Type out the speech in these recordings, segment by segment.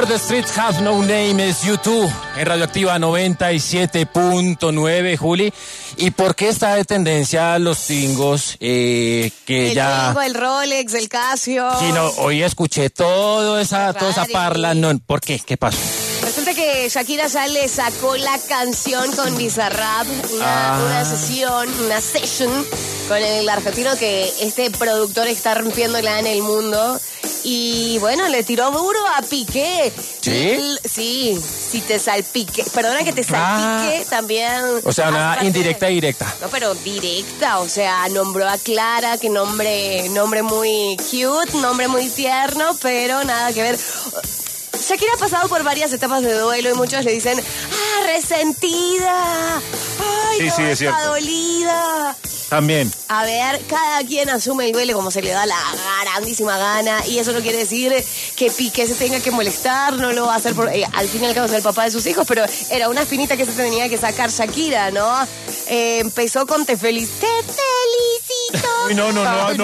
Where the Streets Have No Name es U2 en Radioactiva 97.9, Juli. ¿Y por qué está de tendencia los Twingos? El Twingo, el Rolex, el Casio. Sí, no, hoy escuché toda esa parla. No, ¿por qué? ¿Qué pasó? Resulta que Shakira ya le sacó la canción con Bizarrap, una session con el argentino, que este productor está rompiéndola en el mundo. Y bueno, le tiró duro a Piqué. ¿Sí? Sí, si te salpique. Perdona que te salpique también. O sea, una indirecta y directa. No, pero directa, o sea, nombró a Clara, que nombre muy cute, nombre muy tierno, pero nada que ver. Shakira ha pasado por varias etapas de duelo y muchos le dicen, resentida, ay, sí, es cierto. Dolida. También. A ver, cada quien asume el duelo como se le da la grandísima gana, y eso no quiere decir que Piqué se tenga que molestar, no lo va a hacer por, al fin y al cabo es el papá de sus hijos, pero era una espinita que se tenía que sacar Shakira, ¿no? Empezó con te felicito. Uy, no lo haga.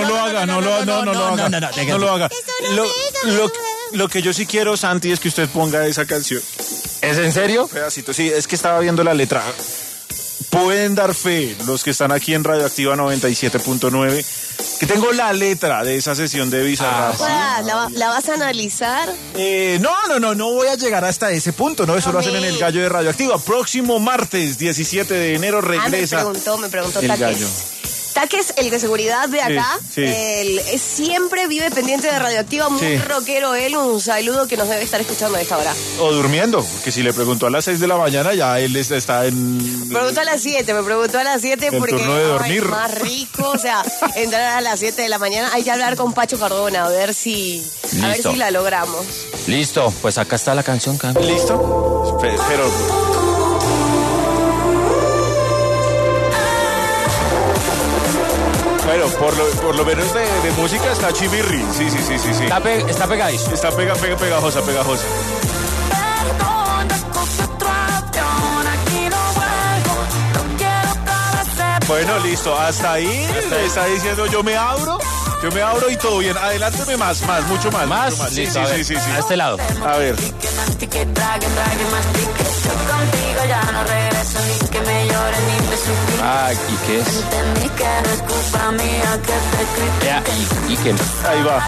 Lo que yo sí quiero, Santi, es que usted ponga esa canción. ¿Es en serio? Pedacito, sí, es que estaba viendo la letra. Pueden dar fe los que están aquí en Radioactiva 97.9 que tengo la letra de esa sesión de Bizarrap. ¿La vas a analizar? No voy a llegar hasta ese punto, ¿no? Eso lo hacen en el Gallo de Radioactiva. Próximo martes 17 de enero regresa. Me preguntó el Taques. Gallo. Taques, el de seguridad de acá, sí. Él siempre vive pendiente de Radioactiva, muy rockero él, un saludo que nos debe estar escuchando a esta hora. O durmiendo, porque si le preguntó a las 6 de la mañana, ya él está en... Me preguntó a las 7 porque turno de dormir. Más rico, o sea, entrar a las 7 de la mañana, hay que hablar con Pacho Cardona, a ver si la logramos. Listo, pues acá está la canción, Cam. ¿Listo? Pero... Bueno, por lo menos de música está chimirri. Sí. Está pegadísimo. Está pegajosa. Bueno, listo. Hasta ahí está diciendo yo me abro y todo bien. Adelánteme más, mucho más. ¿Más? Listo, sí. A este lado. A ver. ¿Y qué es? ¿Y qué? Ahí va.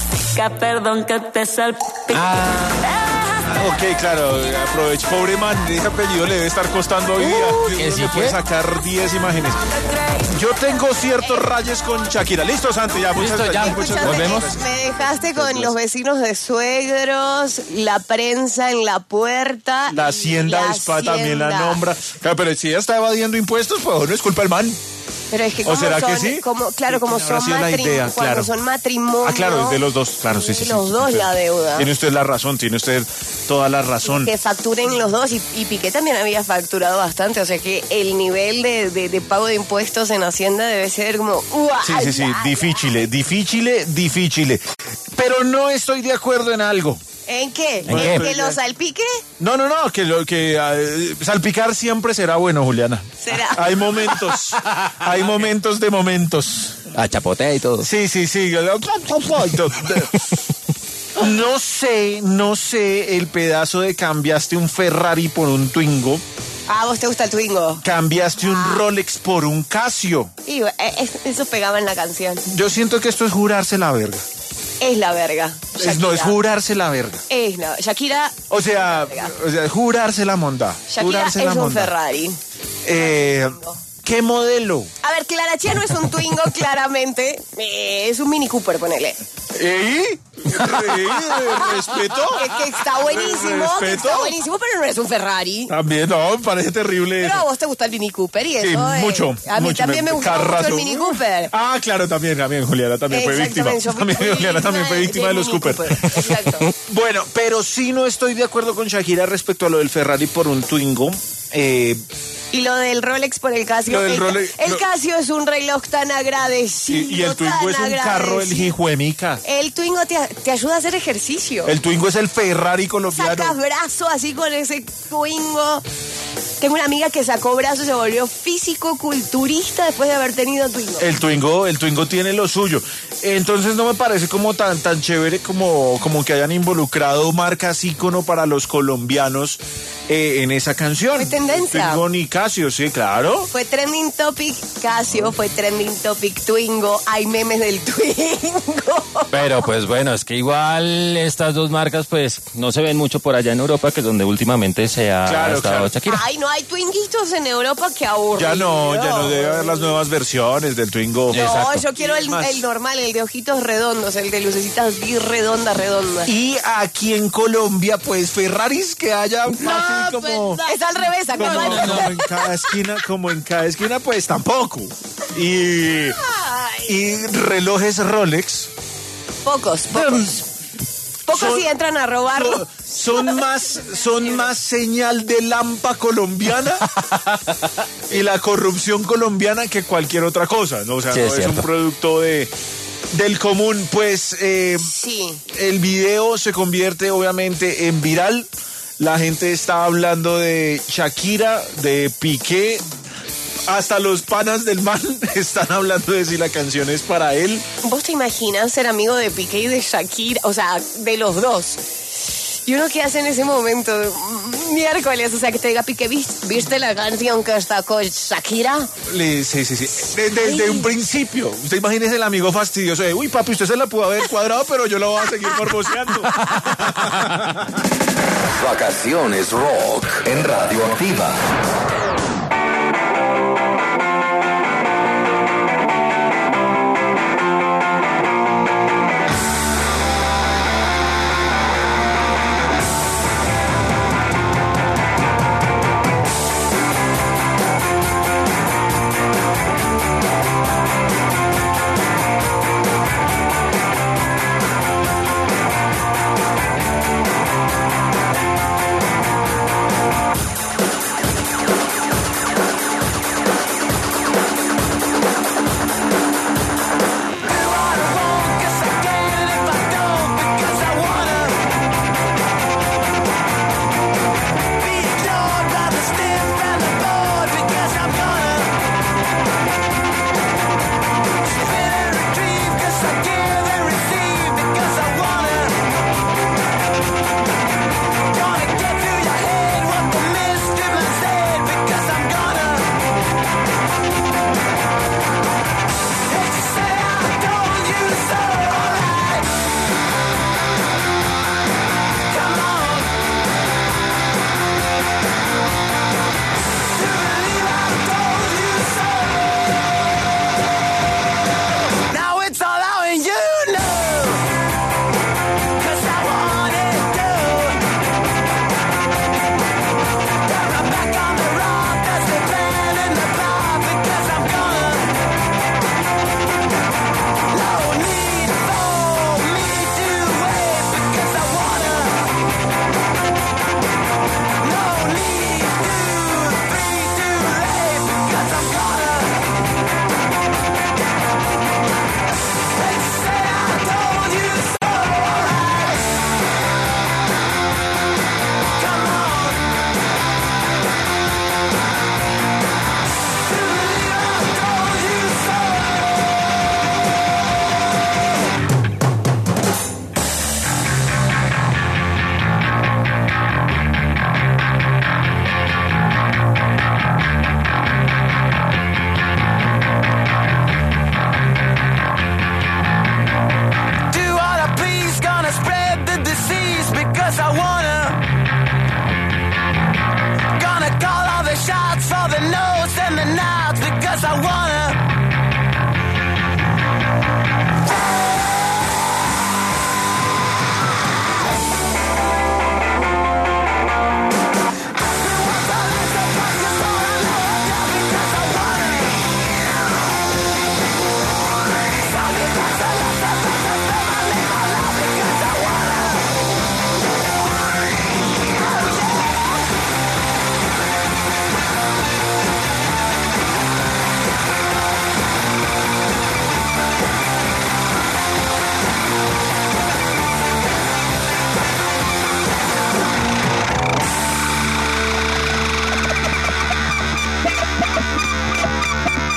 Ok, claro, aprovecho. Pobre man, ese apellido le debe estar costando hoy día. Le puede sacar 10 imágenes. Yo tengo ciertos rayes con Shakira. Listo, Santi, ya. Muchas gracias. Volvemos. Me dejaste con los vecinos de suegros, la prensa en la puerta. La hacienda de Spa también la nombra. Claro, pero si ella está evadiendo impuestos, pues no es culpa del man. Pero es que ¿O será que sí? Como son matrimonios. Claro, es de los dos, claro, sí. Los dos la deuda. Tiene usted la razón, tiene usted toda la razón. Que facturen los dos, y Piqué también había facturado bastante, o sea que el nivel de pago de impuestos en Hacienda debe ser como... Sí, difícil. Pero no estoy de acuerdo en algo. ¿En qué? ¿En que lo salpique? No, que salpicar siempre será bueno, Juliana. ¿Será? Hay momentos de momentos. A chapotea y todo. Sí. No sé el pedazo de cambiaste un Ferrari por un Twingo. ¿A vos te gusta el Twingo? Cambiaste un Rolex por un Casio. Y eso pegaba en la canción. Yo siento que esto es jurarse la verga. Es la verga. No, es jurarse la verga. Shakira... O sea, jurarse la monda. Shakira es un Ferrari. ¿Qué modelo? A ver, Clara Chía no es un Twingo, claramente. Es un Mini Cooper, ponele. ¿Respeto? Que está buenísimo, pero no es un Ferrari. También, no, me parece terrible. Pero a vos te gusta el Mini Cooper y eso. Sí, mucho. A mí también me gusta mucho el Mini Cooper. Claro, también, Juliana también fue víctima. Juliana también fue víctima de los Cooper. Exacto. Bueno, pero sí no estoy de acuerdo con Shakira respecto a lo del Ferrari por un Twingo. Y lo del Rolex por el Casio. El Casio es un reloj tan agradecido. Y el Twingo es un carro, el hijuemica. El Twingo te ayuda a hacer ejercicio. El Twingo es el Ferrari colombiano. Sacas brazo así con ese Twingo. Tengo una amiga que sacó brazos y se volvió físico-culturista después de haber tenido Twingo. El Twingo tiene lo suyo. Entonces no me parece como tan chévere como que hayan involucrado marcas ícono para los colombianos en esa canción. Fue tendencia. Twingo ni Casio, sí, claro. Fue trending topic Casio, fue trending topic Twingo. Hay memes del Twingo. Pero pues bueno, es que igual estas dos marcas pues no se ven mucho por allá en Europa, que es donde últimamente se ha estado Shakira. Ay, no hay Twinguitos en Europa, que aburrido. Ya no debe haber las nuevas versiones del Twingo. No, Exacto. yo quiero el normal, el de ojitos redondos, el de lucecitas bien redonda. Y aquí en Colombia, pues Ferraris que haya así como... Es al revés, acá como en cada esquina, pues tampoco. Y relojes Rolex. Pocos. Pocos sí entran a robarlo. Son más señal de lampa colombiana y la corrupción colombiana que cualquier otra cosa, ¿no? O sea, sí, no es un producto del común. Pues sí. El video se convierte obviamente en viral. La gente está hablando de Shakira, de Piqué. Hasta los panas del man están hablando de si la canción es para él. ¿Vos te imaginas ser amigo de Piqué y de Shakira? O sea, de los dos. ¿Y uno qué hace en ese momento? Miércoles, o sea, que te diga Piqué, ¿viste la canción que está con Shakira? Sí. Desde un principio. Usted imagínese el amigo fastidioso de, uy, papi, usted se la pudo haber cuadrado, pero yo lo voy a seguir morboseando. Vacaciones Rock en Radioactiva.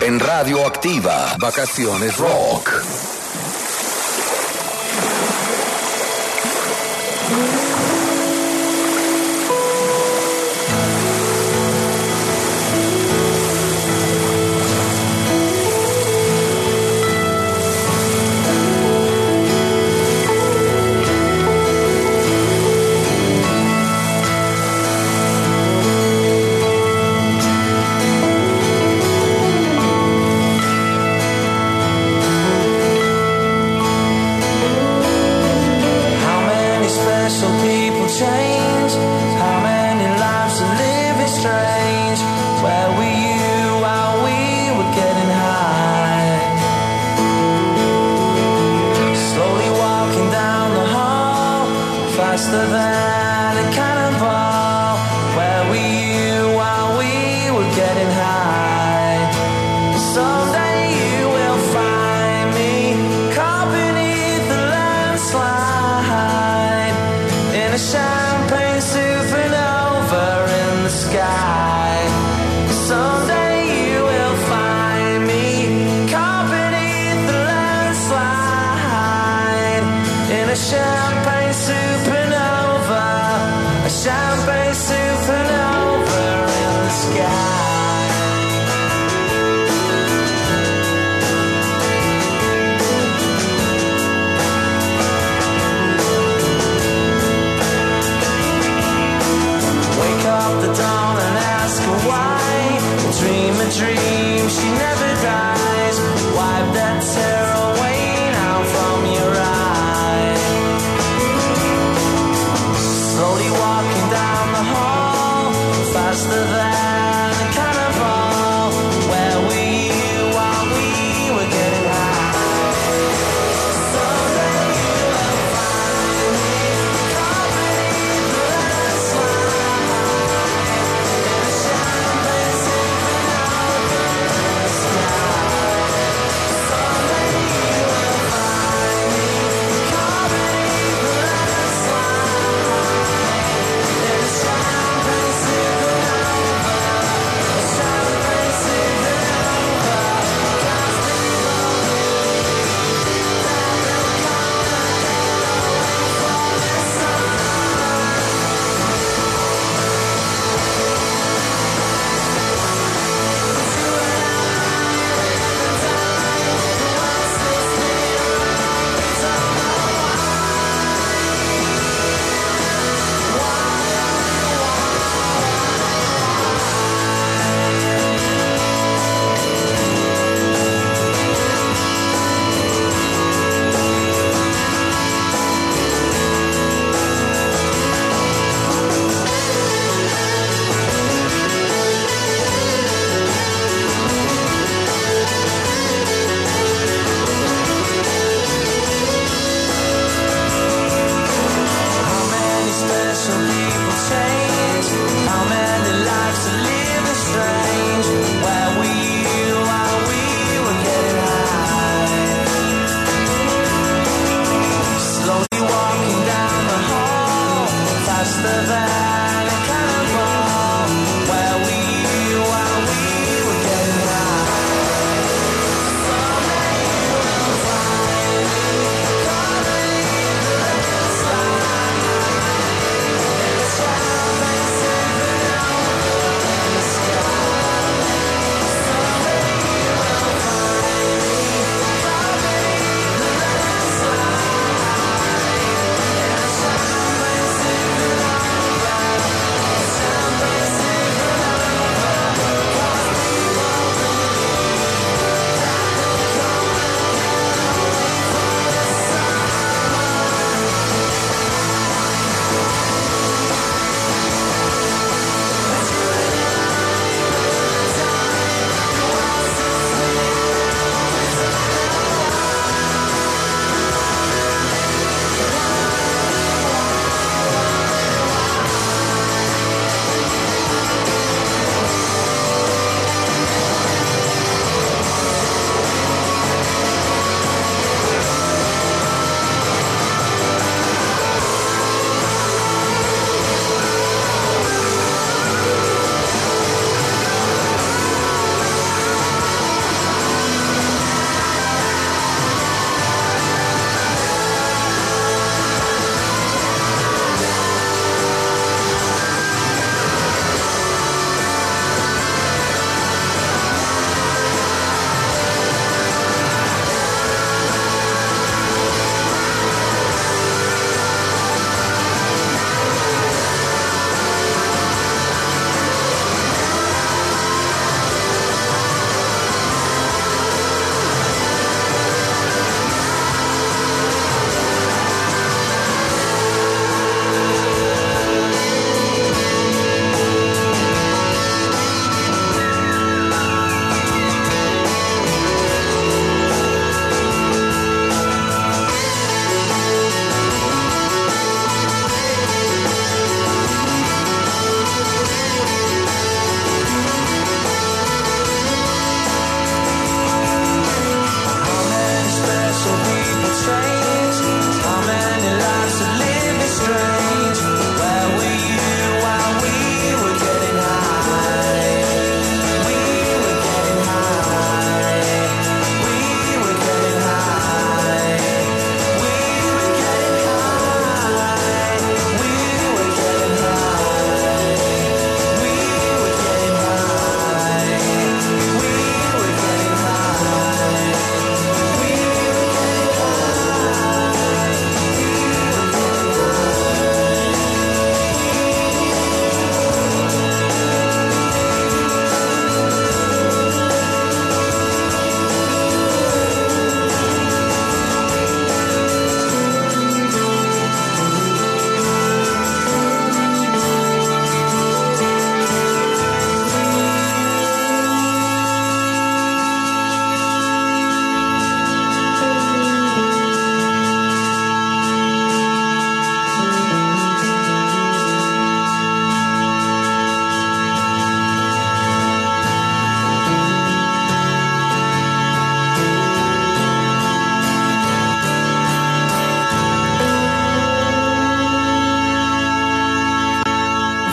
en Radio Activa. Vacaciones Rock. Champagne supernova.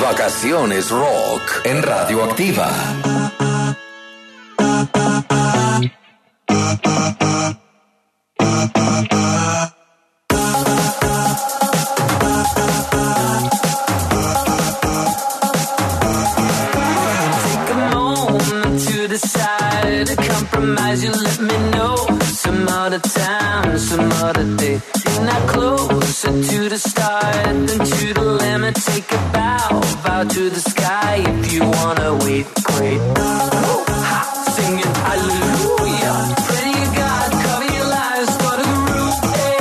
Vacaciones Rock en Radioactiva. You let me know some other time, some other day. You're not closer to the start than to the limit. Take a bow to the sky. If you wanna wait, great. Singing hallelujah. Pray to God, cover your lives, start a groove.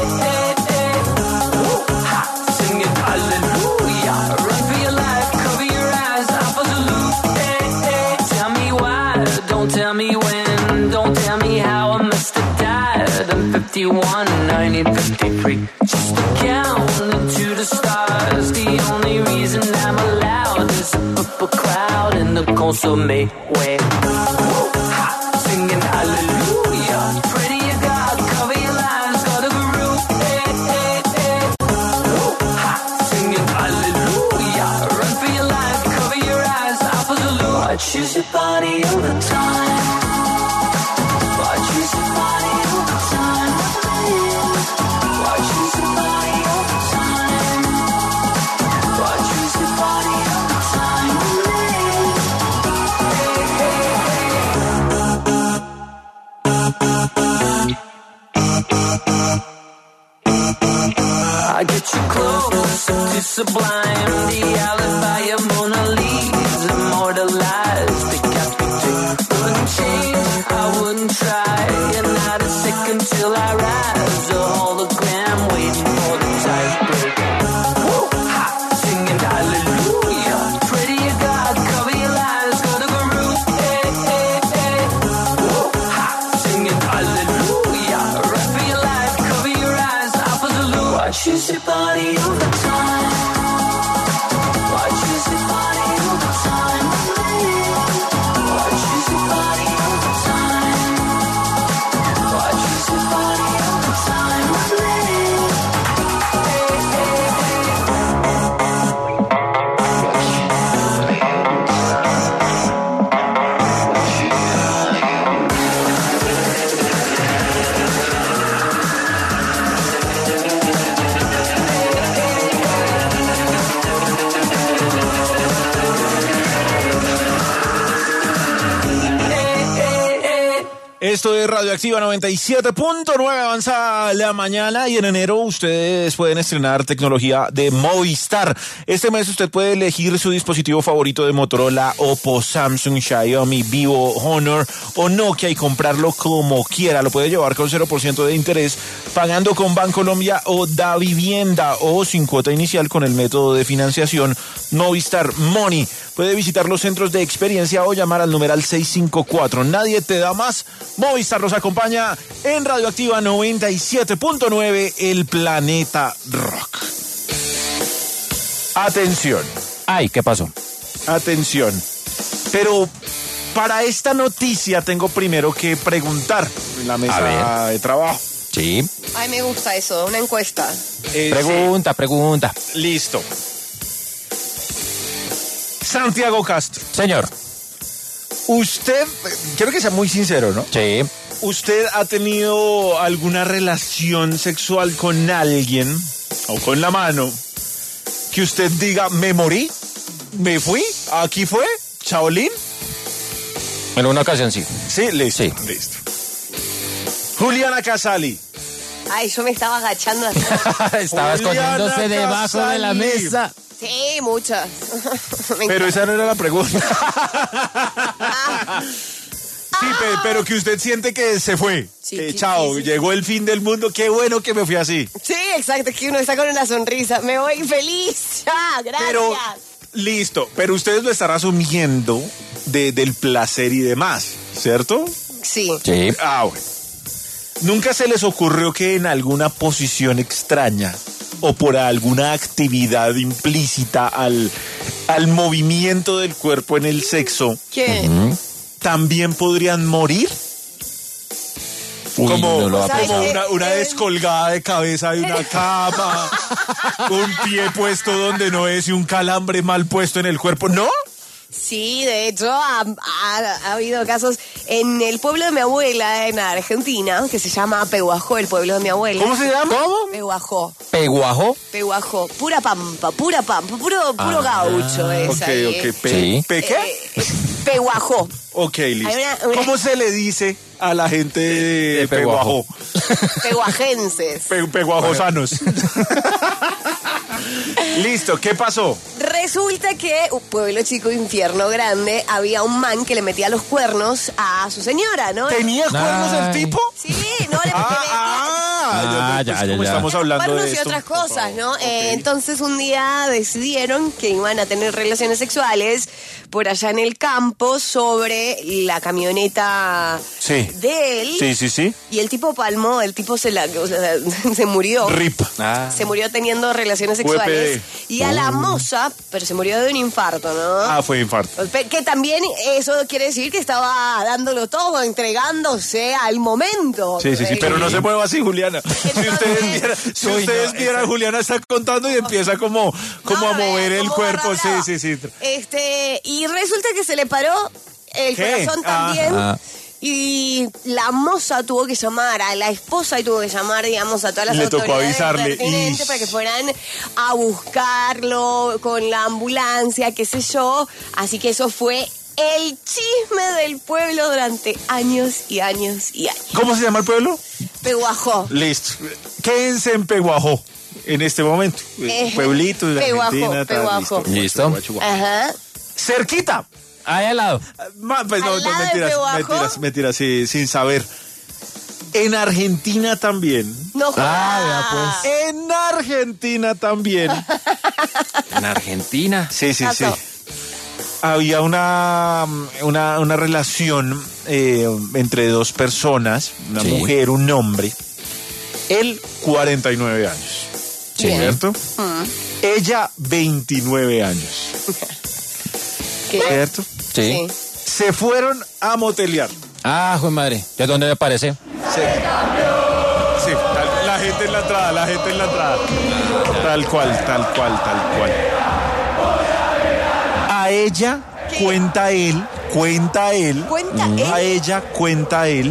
Singing hallelujah. Run for your life, cover your eyes, alpha salute. Tell me why, don't tell me when. Don't tell me how I must have died. I'm 51, I need 53. Just to count into the stars. The only reason I'm allowed is a purple crowd in the consomme way. Singing hallelujah. Pray to your God, cover your lives, got a groove. Singing hallelujah. Run for your life, cover your eyes, alpha salute. I choose your body all the time. I get you close to sublime, the alibi of Mona Lisa, immortalized, decapitated. Wouldn't change, I wouldn't try, and not a second till I rise. A hologram waiting for the tiebreak. Singing hallelujah, pray to your God, cover your lies, go to groove. Singing hallelujah, run for your life, cover your eyes, alpha salute. I choose your body all the time. I choose your body all the time. I choose your body all the time. I choose your body all the time. Esto es Radioactiva 97.9, avanza la mañana y en enero ustedes pueden estrenar tecnología de Movistar. Este mes usted puede elegir su dispositivo favorito de Motorola, Oppo, Samsung, Xiaomi, Vivo, Honor o Nokia y comprarlo como quiera. Lo puede llevar con 0% de interés, pagando con Bancolombia o Davivienda o sin cuota inicial con el método de financiación Movistar Money. Puede visitar los centros de experiencia o llamar al numeral 654. Nadie te da más. Movistar nos acompaña en Radioactiva 97.9, el planeta rock. Atención. Ay, ¿qué pasó? Atención. Pero para esta noticia tengo primero que preguntar en la mesa de trabajo. Sí. Ay, me gusta eso, una encuesta. Pregunta. Listo. Santiago Castro. Señor. Usted, quiero que sea muy sincero, ¿no? Sí. ¿Usted ha tenido alguna relación sexual con alguien, o con la mano, que usted diga, me morí, me fui, aquí fue, Shaolin? En una ocasión sí. Sí, listo. Sí. Listo. Juliana Casali. Ay, yo me estaba agachando así. Estaba escondiéndose debajo de la mesa. Sí, muchas. Pero esa no era la pregunta. Sí, pero que usted siente que se fue. Sí, chao, sí. Llegó el fin del mundo, qué bueno que me fui así. Sí, exacto, que uno está con una sonrisa. Me voy feliz. Ya, gracias. Pero, listo, pero ustedes lo están asumiendo del placer y demás, ¿cierto? Sí. Sí. Ah, bueno. ¿Nunca se les ocurrió que en alguna posición extraña o por alguna actividad implícita al movimiento del cuerpo en el sexo, ¿Qué? también podrían morir? Uy, como no lo ha como pensado. una descolgada de cabeza de una cama, un pie puesto donde no es y un calambre mal puesto en el cuerpo. ¿No? Sí, de hecho ha habido casos en el pueblo de mi abuela en Argentina, que se llama Peguajó, el pueblo de mi abuela. ¿Cómo se llama? Peguajó. ¿Peguajo? Peguajó, pura pampa, puro gaucho es Ok, ahí. ok. Sí. ¿Pe qué? Peguajó. Ok, listo. Hay una- ¿Cómo se le dice a la gente de Peguajó. Peguajó? Peguajenses. Peguajosanos. Listo, ¿qué pasó? Resulta que un pueblo chico, infierno grande, había un man que le metía los cuernos a su señora, ¿no? ¿Tenía cuernos el Ay. tipo? Sí, no le metía ¿Cómo estamos hablando cuernos de y esto? otras cosas, ¿no? Ok. Entonces un día decidieron que iban a tener relaciones sexuales por allá en el campo sobre la camioneta Sí. de él. Sí. Y el tipo palmó, el tipo se murió. RIP. Se murió teniendo relaciones sexuales. Y a la moza, pero se murió de un infarto, ¿no? Ah, fue infarto. Que también eso quiere decir que estaba dándolo todo, entregándose al momento. Sí, pero no se mueva así, Juliana. Si ustedes vieran, Juliana está contando y empieza como a mover el como cuerpo. barra brava. Sí. Y resulta que se le paró el ¿Qué? corazón también. Ah. Y la moza tuvo que llamar a la esposa y tuvo que llamar, digamos, a todas las Le tocó autoridades avisarle. pertinentes Ish. para que fueran a buscarlo con la ambulancia, qué sé yo. Así que eso fue el chisme del pueblo durante años y años y años. ¿Cómo se llama el pueblo? Peguajó. Listo. Quédense en Peguajó en este momento. Pueblito de Peguajó, Argentina. tal, Peguajó. Listo. Ajá. Cerquita. Ahí al lado. Pues no, Al lado de Peguajó. mentiras, sí, sin saber. En Argentina también. No jodas. Ah, ya, En Argentina también. En Argentina. Sí. Pasó. Había una relación entre dos personas, una Sí. mujer, un hombre. Él, 49 años. Sí. ¿Cierto? Ella, 29 años. ¿Qué? ¿Cierto? Sí. Se fueron a motelear. Ah, joder madre. ¿De dónde me parece? Sí, la gente en la entrada. Tal cual. A ella, cuenta él. ¿Cuenta él? A ella, cuenta él.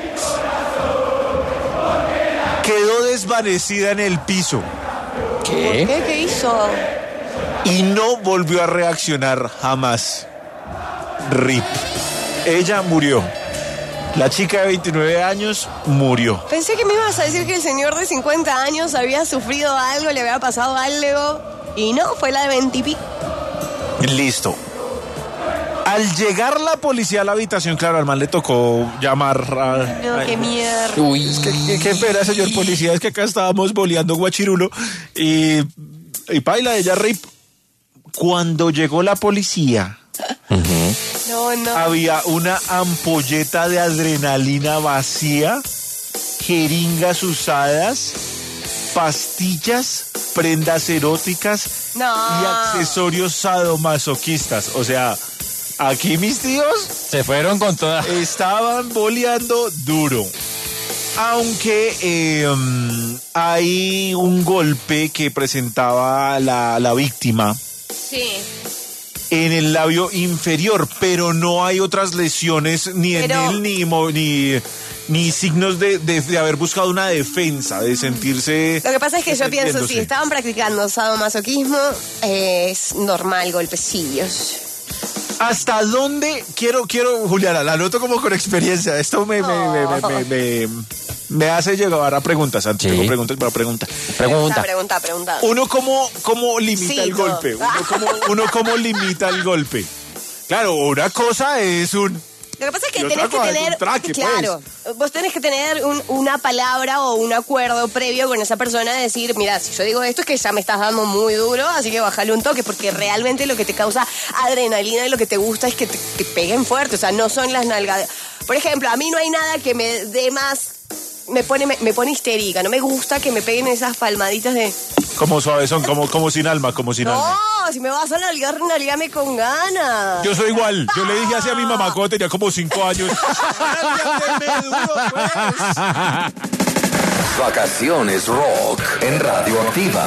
Quedó desvanecida en el piso ¿Qué? ¿Qué hizo? y no volvió a reaccionar jamás. RIP. Ella murió. La chica de 29 años murió. Pensé que me ibas a decir que el señor de 50 años había sufrido algo, le había pasado algo. Y no, fue la de 20 y pico. Listo. Al llegar la policía a la habitación, claro, al man le tocó llamar a... No, qué mierda. Uy. Qué pena, señor policía, es que acá estábamos boleando guachirulo y paila, ella RIP. Cuando llegó la policía, No. había una ampolleta de adrenalina vacía, jeringas usadas, pastillas, prendas eróticas No. y accesorios sadomasoquistas. O sea, aquí mis tíos Se fueron con toda. estaban boleando duro. Aunque hay un golpe que presentaba la víctima Sí. en el labio inferior, pero no hay otras lesiones ni en Pero- él ni signos de haber buscado una defensa, de sentirse... Lo que pasa es que yo pienso, defendiéndose. si estaban practicando sadomasoquismo, es normal golpecillos. ¿Hasta dónde? Quiero, Juliana, la noto como con experiencia. Esto me hace llegar a preguntas. Antes Sí. tengo preguntas para preguntar. Pregunta. Pregunta. Uno cómo limita el Cito. golpe. Uno cómo limita el golpe. Claro, una cosa es un... Lo que pasa es Y que otra tenés que cosa es tener, un traque, claro, vos tenés que tener una palabra o un acuerdo previo con esa persona de decir, mira, si yo digo esto es que ya me estás dando muy duro, así que bájale un toque, porque realmente lo que te causa adrenalina y lo que te gusta es que te peguen fuerte, o sea, no son las nalgadas. Por ejemplo, a mí no hay nada que me dé más, me pone histérica, no me gusta que me peguen esas palmaditas de... Como suavezón, como sin alma, como sin alma. No, si me vas a nalgueame con ganas. Yo soy igual. Yo le dije así a mi mamá cuando tenía como 5 años. Vacaciones Rock en Radioactiva.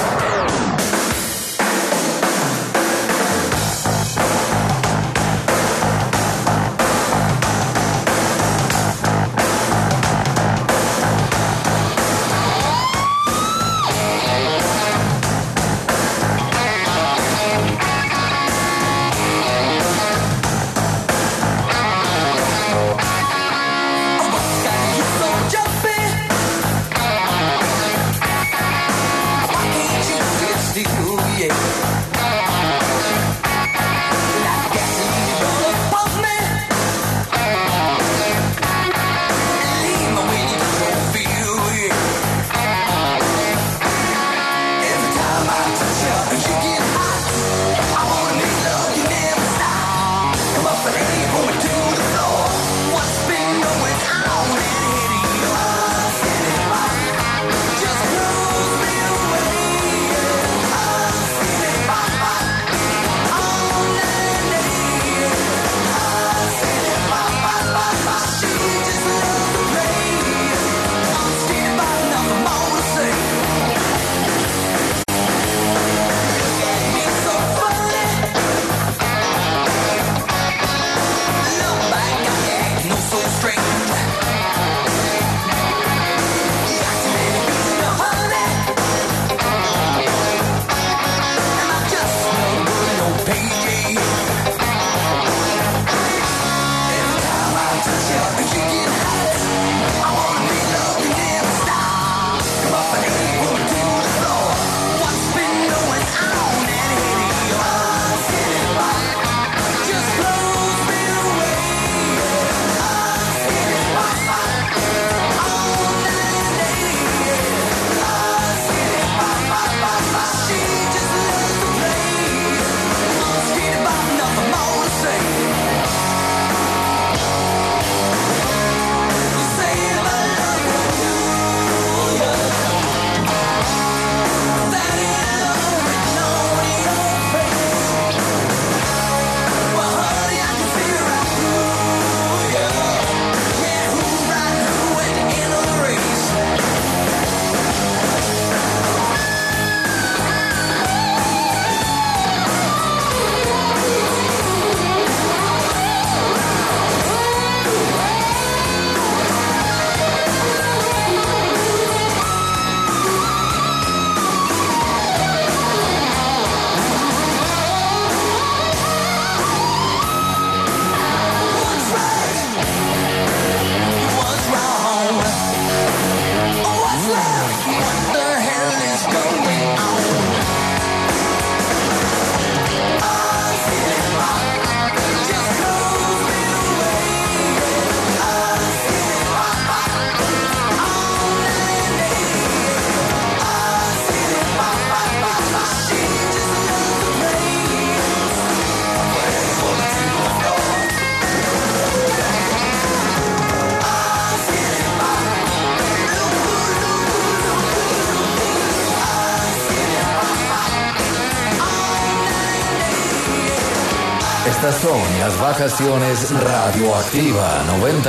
Estas son las vacaciones Radioactiva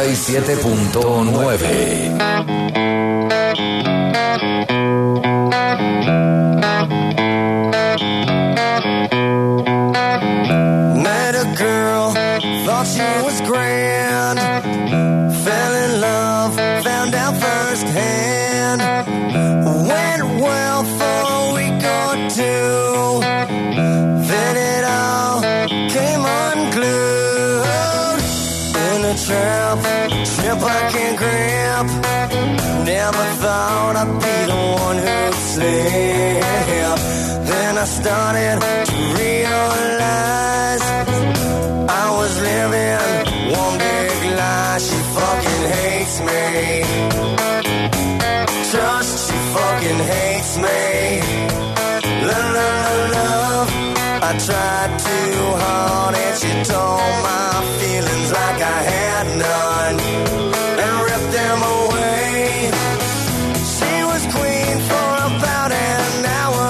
97.9. Met a girl, thought she was grand. Fell in love, found out firsthand. Went well for a week or two. Then it all came unglued. In a trap I can't grab. Never thought I'd be the one who'd slip. Then I started to realize I was living one big lie. She fucking hates me. Trust, she fucking hates me. Love. I tried too hard and she told my feelings like I had none and ripped them away. She was queen for about an hour.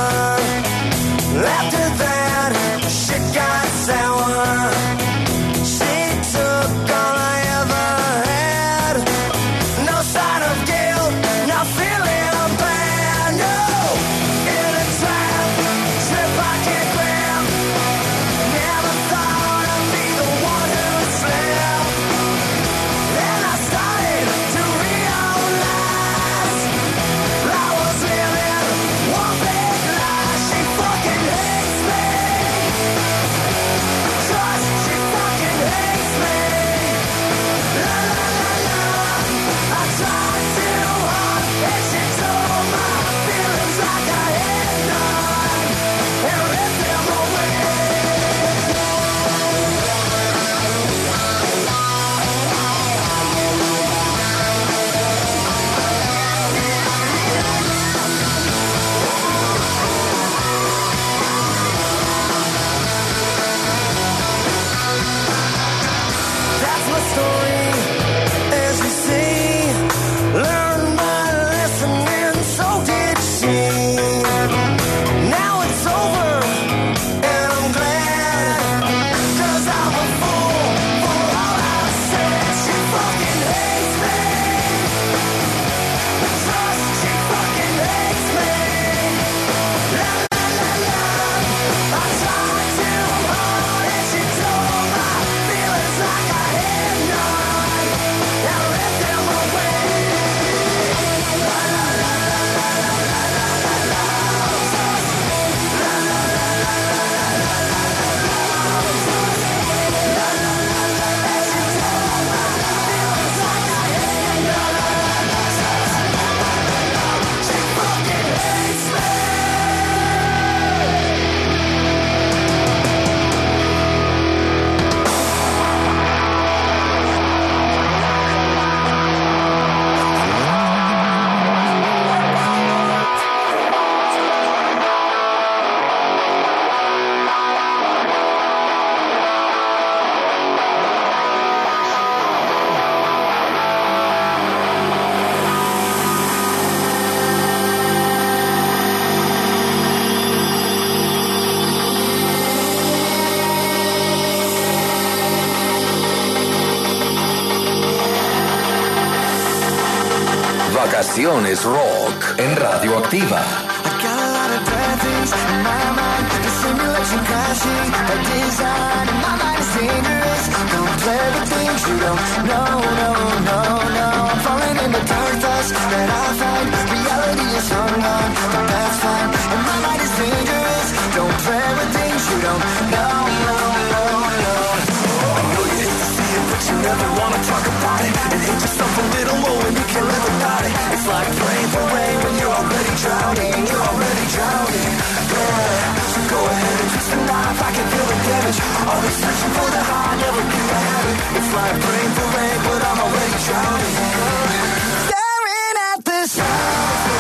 Vacaciones Rock en Radioactiva. I got a lot of bad things in my mind. The simulation crashing by design. And my mind is dangerous. Don't play with things you don't know, no, no, no. I'm falling into dark thoughts that I find. Reality is hung on, but that's fine. And my mind is dangerous. Don't play with things you don't know, no, no, no. I know you hate to see it, but you never wanna talk about it. And hate yourself a little more when you can't live without it. It's like praying for rain when you're already drowning. You're already drowning. Yeah. So go ahead and twist the knife. I can feel the damage. Always searching for the high, never get to have it. It's like praying for rain, but I'm already drowning. Staring at the sun.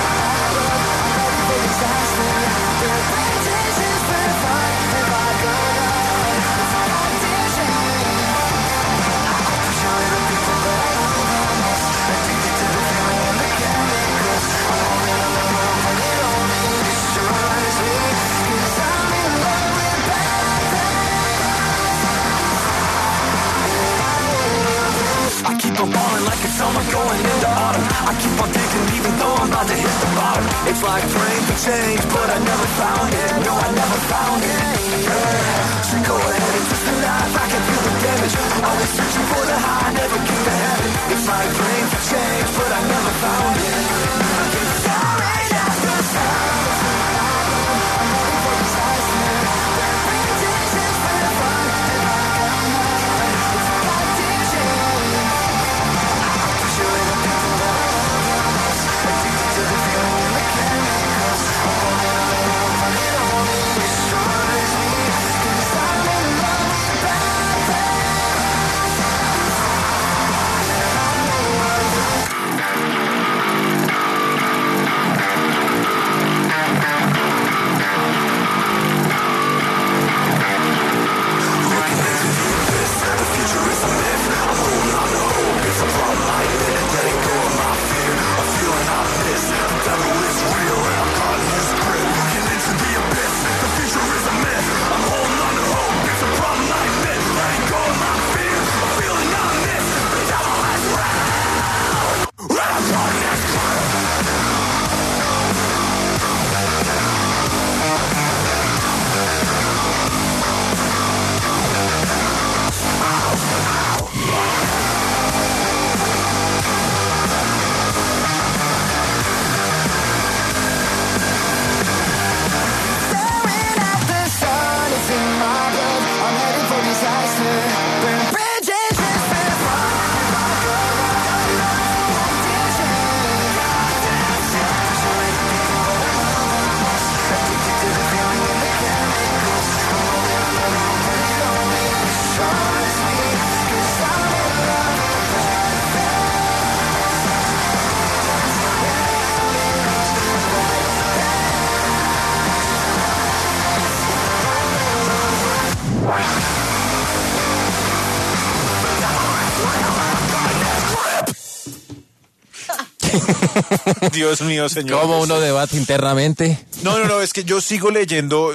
I keep on falling like it's summer going into autumn. I keep on digging even though I'm about to hit the bottom. It's like praying for change, but I never found it. No, I never found it. Yeah. So go ahead and twist the knife. I can feel the damage. Always searching for the high, never get to have it. It's like praying for change, but I never found it. I keep staring at the sun. I'm ready for disaster. Repetitions for the fun. And I got mine. It's like addiction. Dios mío, señor. ¿Cómo uno debate internamente? No, es que yo sigo leyendo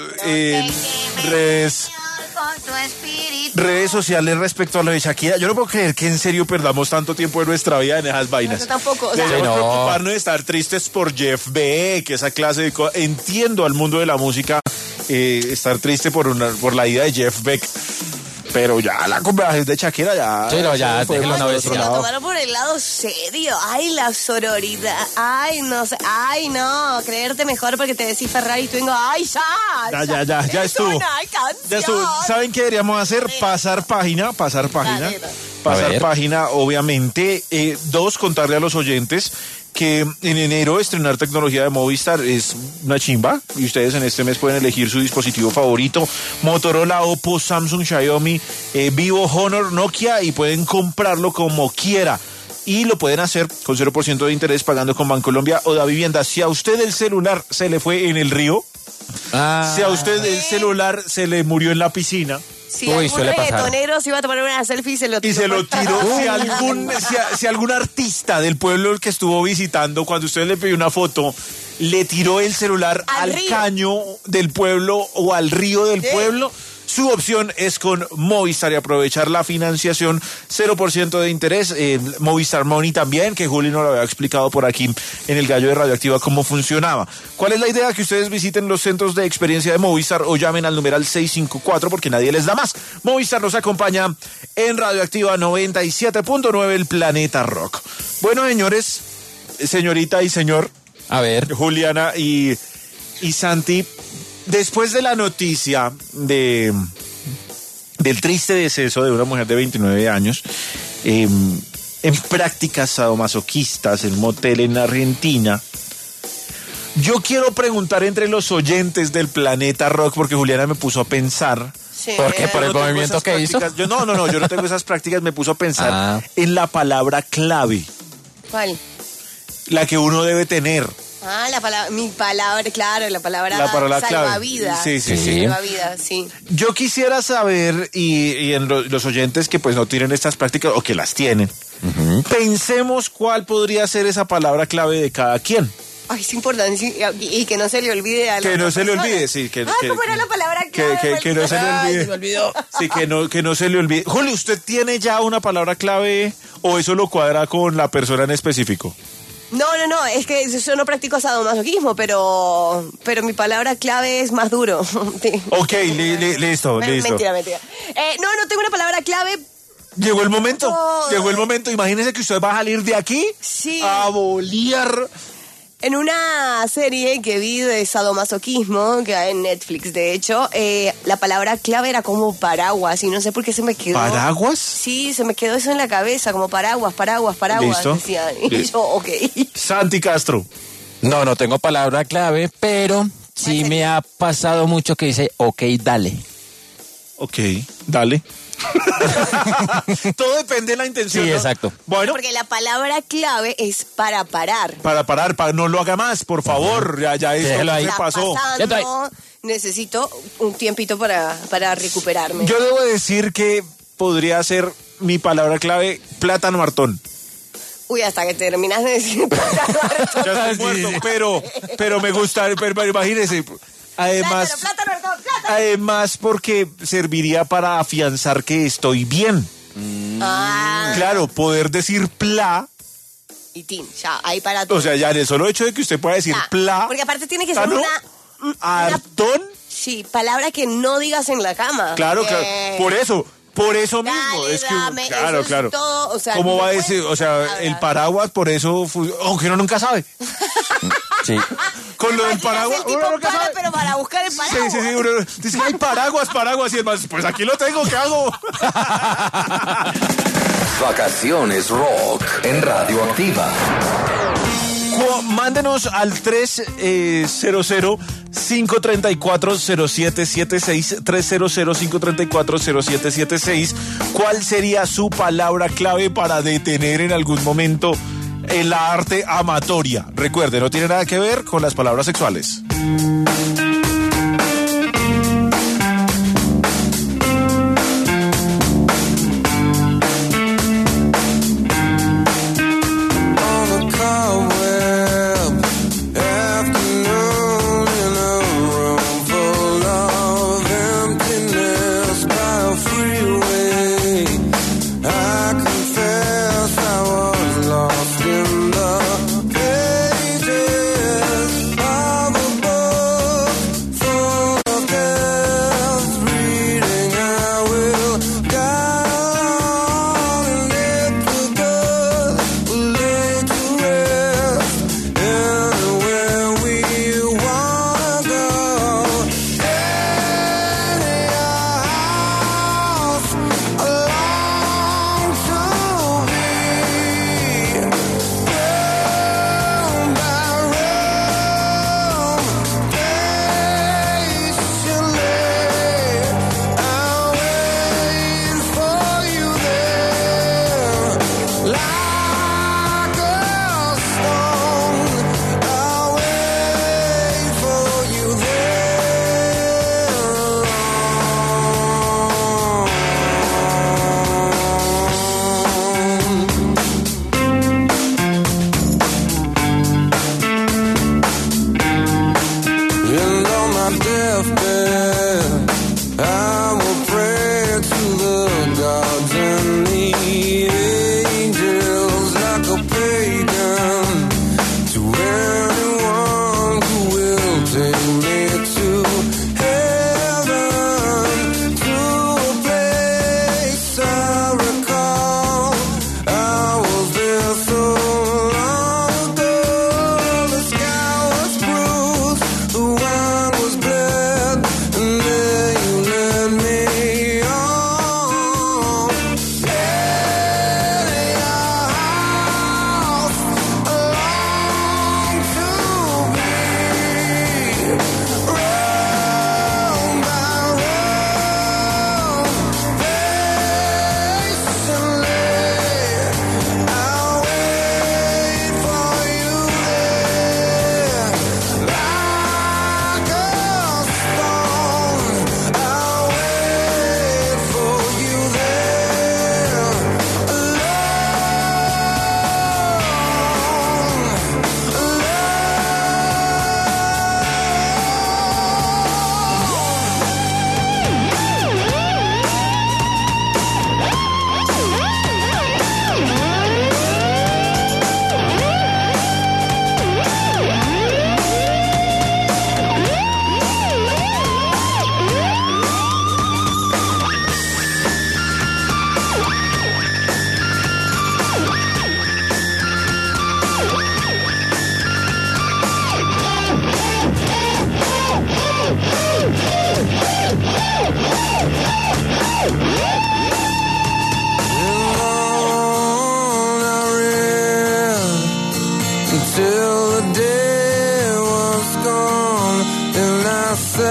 redes sociales respecto a lo de Shakira. Yo no puedo creer que en serio perdamos tanto tiempo de nuestra vida en esas vainas. Yo tampoco. O sea, Debemos no. preocuparnos de estar tristes por Jeff Beck, esa clase de cosas. Entiendo al mundo de la música estar triste por la ida de Jeff Beck. Pero ya la conversación de Shakira ya... Sí, no, ya, déjelo una vez. Se lo tomaron por el lado serio. Ay, la sororidad. Ay, no sé. Ay, no. Creerte mejor porque te decís Ferrari y tú vengo. Ay, Ya estuvo. Ya estuvo. ¿Saben qué deberíamos hacer? Pasar página. Pasar página, obviamente. Dos, contarle a los oyentes que en enero estrenar tecnología de Movistar es una chimba y ustedes en este mes pueden elegir su dispositivo favorito: Motorola, Oppo, Samsung, Xiaomi, Vivo, Honor, Nokia, y pueden comprarlo como quiera. Y lo pueden hacer con 0% de interés pagando con Bancolombia o Davivienda. Si a usted el celular se le fue en el río, si a usted el celular se le murió en la piscina, si algún reggaetonero se iba a tomar una selfie y se lo tiró. Si algún artista del pueblo que estuvo visitando, cuando usted le pidió una foto, le tiró el celular al caño del pueblo o al río del pueblo, su opción es con Movistar y aprovechar la financiación 0% de interés. Movistar Money también, que Juli nos lo había explicado por aquí en el Gallo de Radioactiva cómo funcionaba. ¿Cuál es la idea? Que ustedes visiten los centros de experiencia de Movistar o llamen al numeral 654 porque nadie les da más. Movistar nos acompaña en Radioactiva 97.9, el Planeta Rock. Bueno, señores, señorita y señor, A ver. Juliana y Santi, después de la noticia del triste deceso de una mujer de 29 años en prácticas sadomasoquistas en un motel en Argentina, yo quiero preguntar entre los oyentes del Planeta Rock, porque Juliana me puso a pensar. Sí. ¿Por qué? ¿Por el movimiento que hizo? Yo no tengo esas prácticas, me puso a pensar en la palabra clave, ¿Cuál? la que uno debe tener. Mi palabra, claro, la palabra clave. salvavidas. Sí. Salvavidas, sí. Yo quisiera saber, y en los oyentes que pues no tienen estas prácticas o que las tienen, pensemos cuál podría ser esa palabra clave de cada quien. Ay, es importante, y que no se le olvide a la Que no se le persona. olvide, sí. ¿Cómo era la palabra clave? Que no se le olvide. me olvidó. Sí, que no se le olvide. Julio, ¿usted tiene ya una palabra clave o eso lo cuadra con la persona en específico? No, es que yo no practico sadomasoquismo, pero mi palabra clave es más duro. Sí. Ok, listo. Mentira. No tengo una palabra clave. Llegó el momento. Imagínese que usted va a salir de aquí Sí. a bolear. En una serie que vi de sadomasoquismo, que hay en Netflix, de hecho, la palabra clave era como paraguas, y no sé por qué se me quedó. ¿Paraguas? Sí, se me quedó eso en la cabeza, como paraguas, Listo. decían. Y yo, ok. Santi Castro. No tengo palabra clave, pero sí me ha pasado mucho que dice, ok, dale. Ok, dale. Todo depende de la intención. Sí, ¿no? exacto. Bueno, Porque la palabra clave es para parar. para parar, no lo haga más, por favor. Ya esto Déjelo ahí. se Está pasó. pasando, necesito un tiempito para recuperarme. Yo debo decir que podría ser mi palabra clave, plátano hartón. Uy, hasta que terminas de decir plátano hartón. Ya estoy muerto, pero me gusta, pero imagínese. Además, Plátano hartón. además porque serviría para afianzar que estoy bien. Ah, Claro, poder decir pla, y tin, ya, ahí para todo. o sea, ya en el solo hecho de que usted pueda decir Ya, pla, porque aparte tiene que ser ¿tano? una hartón, sí, palabra que no digas en la cama. claro, por eso mismo, Dale, es que dame, claro, eso es claro. todo, o sea, ¿Cómo no va a puedes decir? O sea, hablar. el paraguas por eso, aunque uno nunca sabe. Sí. Con lo del Imaginas paraguas, el tipo uno nunca para, sabe. pero para buscar el paraguas. Sí, uno dice, hay paraguas, y el más, pues aquí lo tengo, ¿qué hago? Vacaciones Rock en Radioactiva. Mándenos al 300-534-0776, 300-534-0776. ¿Cuál sería su palabra clave para detener en algún momento en la arte amatoria? Recuerde, no tiene nada que ver con las palabras sexuales. And on my deathbed, I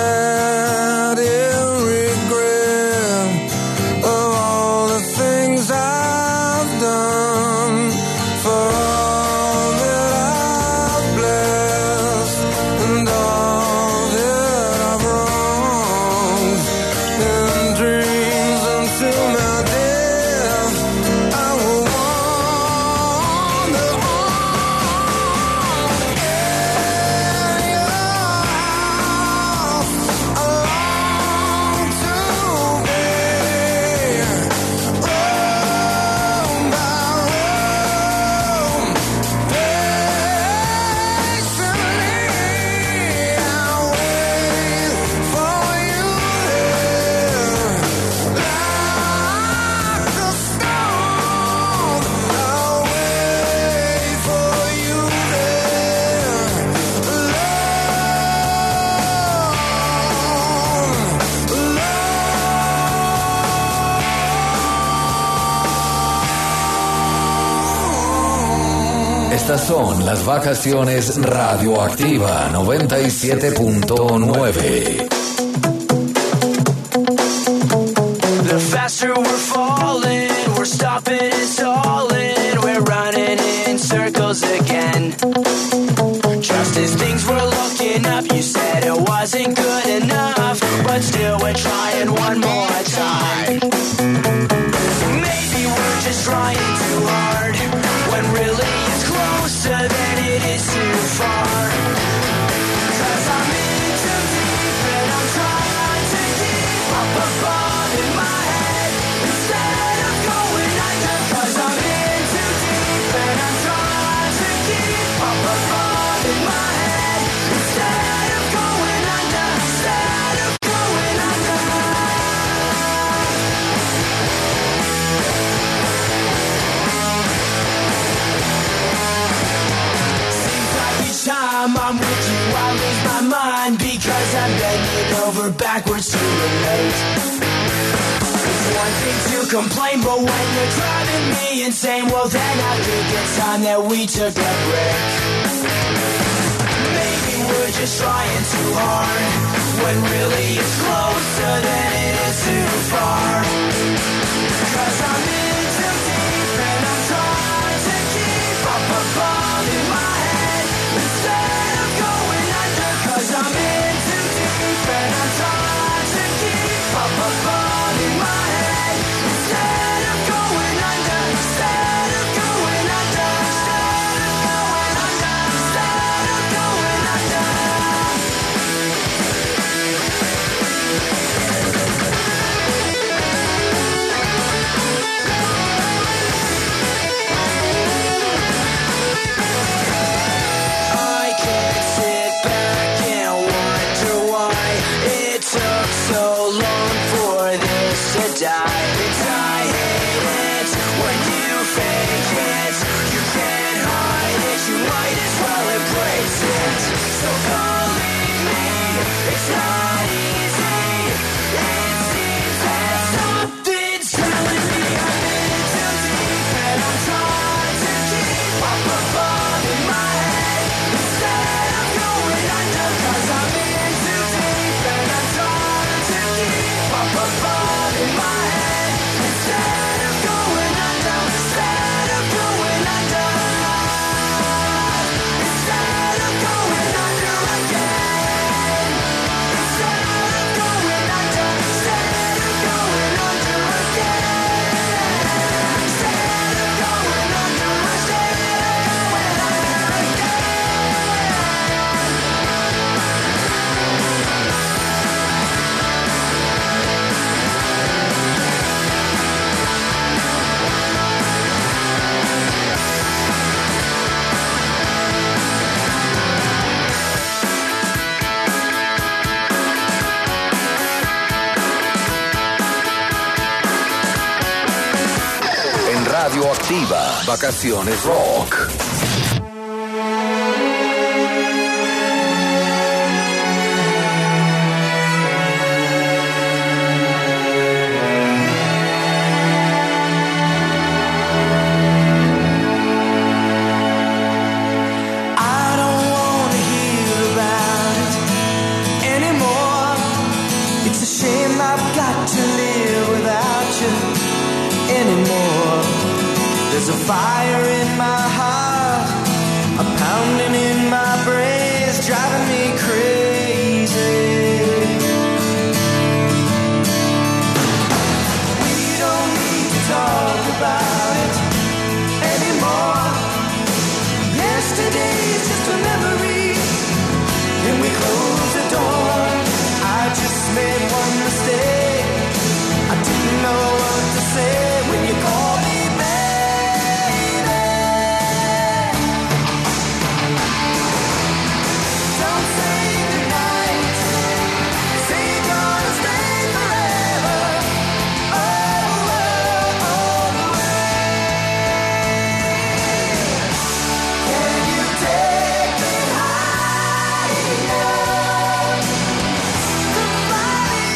sad in regret of all the things I've done, for all that I've blessed and all that I've wronged. In dreams until my death, I will wander on. Estas son las vacaciones Radioactiva 97.9. The faster we're falling, we're stopping and stalling, we're running in circles again. Just as things were looking up, you said it wasn't good enough, but still we're trying one more time. Maybe we're just trying too hard, when really it's closer than it is too far. 'Cause I'm in too deep and I'm trying to keep up above in my head instead of going under. 'Cause I'm in too deep and I'm trying to keep up above in my head instead of going under. Instead of going under. Seems like each time I'm with you, I lose my mind because I'm bending over backwards to relate. It's one thing to complain, but when you're driving me insane, well then I think it's time that we took a break. Maybe we're just trying too hard, when really it's closer than it is too far. 'Cause I'm in too deep and I'm trying to keep up above in my head instead of going under. 'Cause I'm in too deep and I'm trying to keep up above in my head instead of going under. Instead of going under. Instead of going under. Instead of going under. I can't sit back and wonder why it took so long for this to die. And I hate it when you fake it. You can't hide it, you might as well embrace it. So believe me, it's not easy. It seems that something's telling me I'm in too deep and I'm trying to keep up above in my head instead of going under. 'Cause I'm in too deep and I'm trying to keep up above in my head instead of going under. Instead of going under. Instead of going under again. Instead of going under. Instead of going under again. Instead of going under. Instead of going under En Radioactiva, vacaciones rock. I don't wanna hear about it anymore. There's a fire in my heart, a pounding in my brains, driving me crazy. We don't need to talk about it anymore. Yesterday's just a memory. Can we close the door? I just made one mistake. I didn't know what to say when you called me baby. Don't say goodnight. Say you're gonna stay forever. All the way. Can you take me high enough to fly me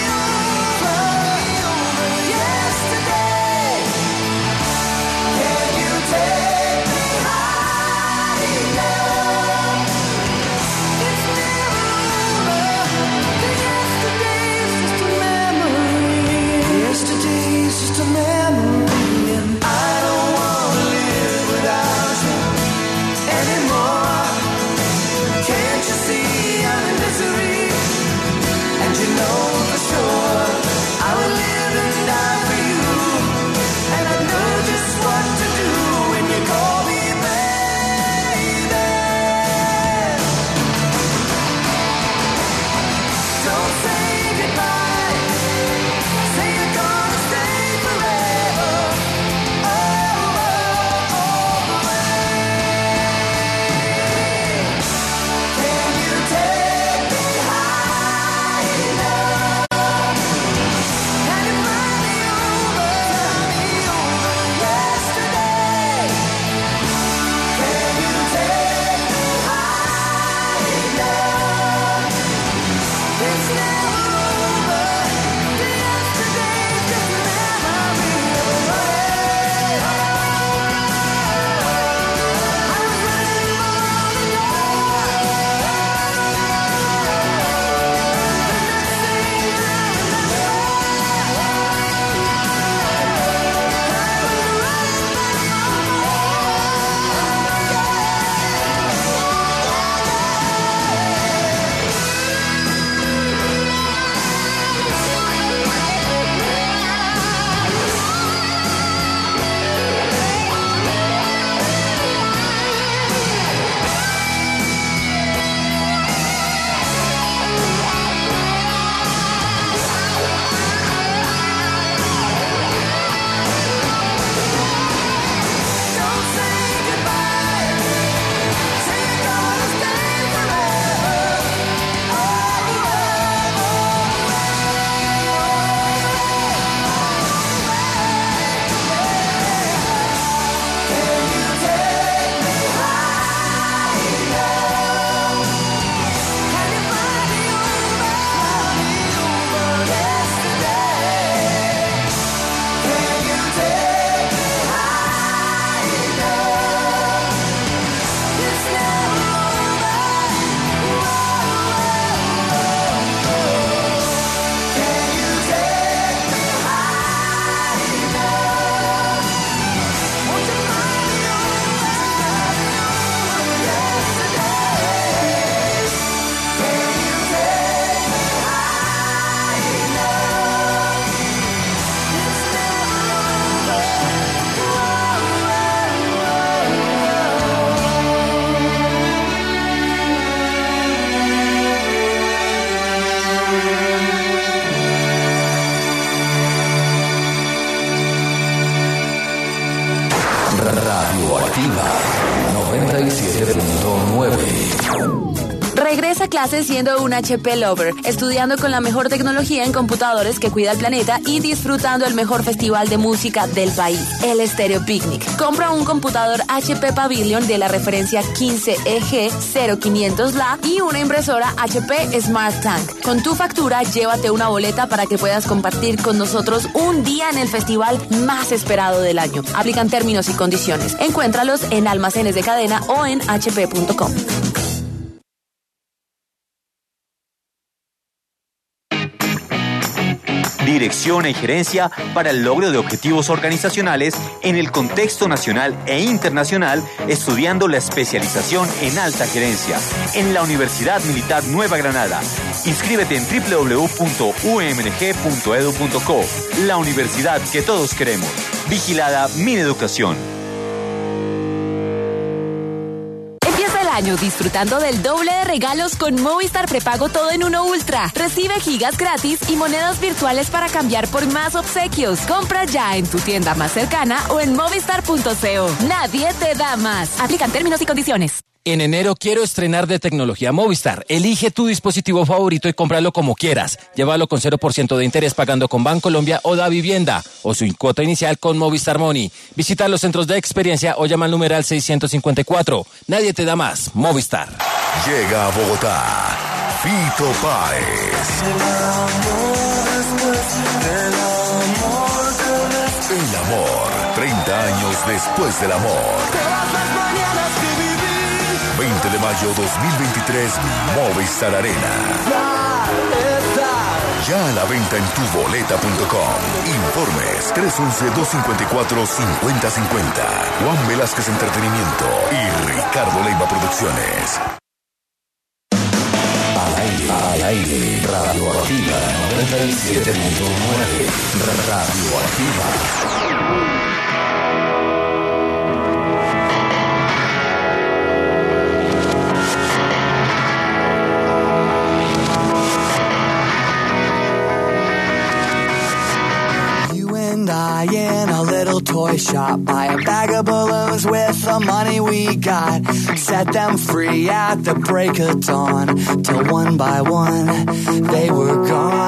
over yesterday? Can you take me high enough? It's never over. Yesterday's just a memory. Yesterday's just a memory, and I don't wanna live without you anymore. Can't you see I'm in misery? And you know for sure I would live and die for you. And I know just what to do when you call me baby. Don't say goodbye. Say you're gonna stay forever. All the way. Can you take me high enough? Can you fly me over yesterday? Can you take me high enough? It's never over. Yesterday's just a memory of a way. I was running for the Don't say goodbye. Say you're gonna stay forever. All the way. Can you take me high enough? Can you fly me over yesterday? Can you take me high enough? It's never over. Can you take me high enough? Won't you fly me over yesterday? Can you take me high enough? It's never Radioactiva 97.9. Regresa a clases siendo un HP lover, estudiando con la mejor tecnología en computadores que cuida el planeta y disfrutando el mejor festival de música del país, el Stereo Picnic. Compra un computador HP Pavilion de la referencia 15EG0500LA y una impresora HP Smart Tank. Con tu factura, llévate una boleta para que puedas compartir con nosotros un día en el festival más esperado del año. Aplican términos y condiciones. Encuéntralos en almacenes de cadena o en hp.com. dirección y gerencia para el logro de objetivos organizacionales en el contexto nacional e internacional, estudiando la especialización en alta gerencia en la Universidad Militar Nueva Granada. Inscríbete en www.umng.edu.co. La universidad que todos queremos. Vigilada Mineducación. Año disfrutando del doble de regalos con Movistar Prepago Todo en Uno Ultra. Recibe gigas gratis y monedas virtuales para cambiar por más obsequios. Compra ya en tu tienda más cercana o en movistar.co. Nadie te da más. Aplican términos y condiciones. En enero quiero estrenar de tecnología Movistar. Elige tu dispositivo favorito y cómpralo como quieras. Llévalo con 0% de interés pagando con Bancolombia o Davivienda o su cuota inicial con Movistar Money. Visita los centros de experiencia o llama al numeral 654. Nadie te da más. Movistar. Llega a Bogotá Fito Páez. El amor, 30 años después del amor. 20 de mayo 2023, Movistar Arena. Ya a la venta en tuboleta.com. Informes 311-254-5050. Juan Velázquez Entretenimiento y Ricardo Leiva Producciones. Al aire, Radioactiva 97.9. Radioactiva. I in a little toy shop, buy a bag of balloons with the money we got, set them free at the break of dawn, till one by one they were gone.